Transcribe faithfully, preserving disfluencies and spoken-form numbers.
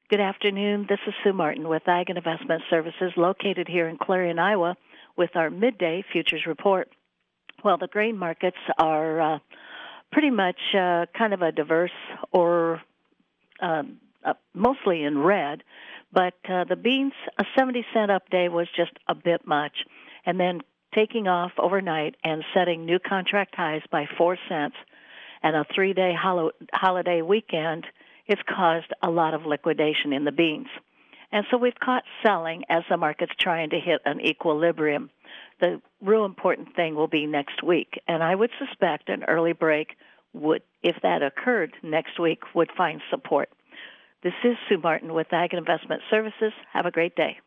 Good afternoon. This is Sue Martin with Ag and Investment Services located here in Clarion, Iowa with our midday futures report. Well, the grain markets are uh, pretty much uh, kind of a diverse or um, uh, mostly in red, but uh, the beans, a seventy cent up day was just a bit much. And then taking off overnight and setting new contract highs by four cents and a three-day holo- holiday weekend, it's caused a lot of liquidation in the beans. And so we've caught selling as the market's trying to hit an equilibrium. The real important thing will be next week, and I would suspect an early break would, if that occurred next week, would find support. This is Sue Martin with Ag and Investment Services. Have a great day.